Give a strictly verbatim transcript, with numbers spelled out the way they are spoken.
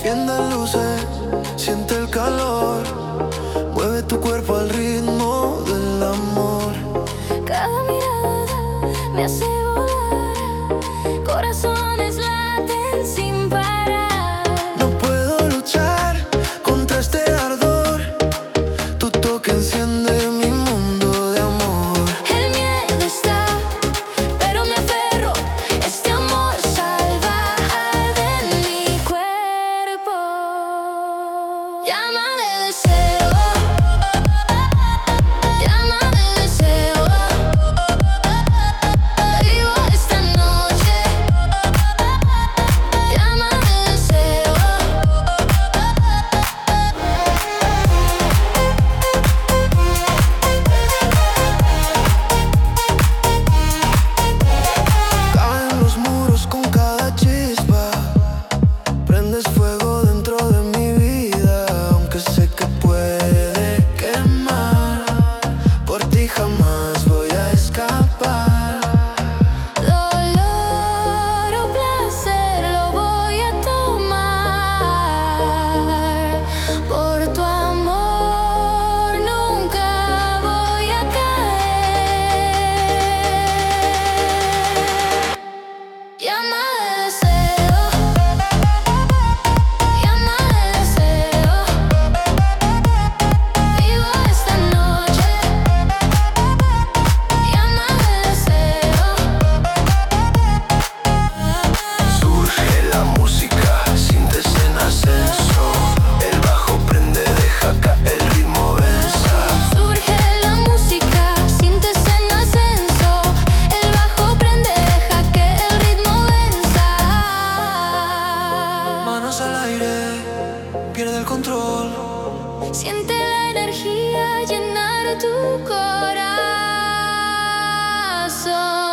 Enciende luces, siente el calor, mueve tu cuerpo al ritmo del amor. Cada mirada me hace volar, corazones laten sin parar. No puedo luchar contra este ardor, tu toque enciende mi mundo de amor. El miedo está, pero me aferro, este amor salvaje de mi cuerpo. Llámame deseo, llámame deseo. Vivo esta noche, llámame deseo. Caen los muros con cada chispa, prendes fuego dentro de mi vida, aunque sé que puede quemar. Por ti jamás voy a escapar. Dolor o placer lo voy a tomar. Por tu amor nunca voy a caer. Llama de deseo, llama de deseo. Vivo esta noche, llama de deseo. Surge la música, sientes en ascenso. El bajo prende, deja caer el ritmo venza. Surge la música, sientes en ascenso. El bajo prende, deja que el ritmo venza. Manos al aire, pierde el control. Siente la energía llenar tu corazón.